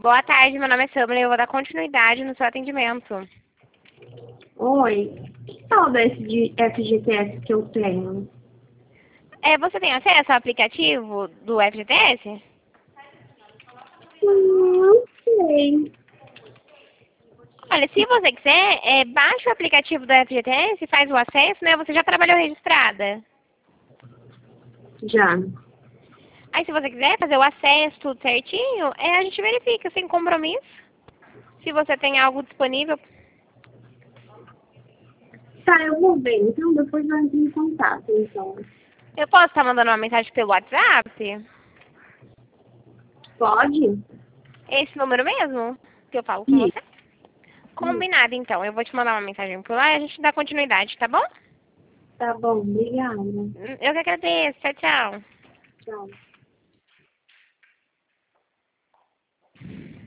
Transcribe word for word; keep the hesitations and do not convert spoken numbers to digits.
Boa tarde, meu nome é Samara e eu vou dar continuidade no seu atendimento. Oi, que tal desse de F G T S que eu tenho? É, você tem acesso ao aplicativo do F G T S? Não sei. Olha, se você quiser, é, baixa o aplicativo do F G T S, faz o acesso, né? Você já trabalhou registrada. Já. Aí, se você quiser fazer o acesso tudo certinho, é, a gente verifica sem compromisso. Se você tem algo disponível. Tá, eu vou ver. Então, depois nós entramos em contato, então. Eu posso estar mandando uma mensagem pelo WhatsApp? Pode? Esse número mesmo? Que eu falo com Isso. você? Combinado, então. Eu vou te mandar uma mensagem por lá e a gente dá continuidade, tá bom? Tá bom, obrigada. Eu que agradeço. Tchau, tchau. Tchau.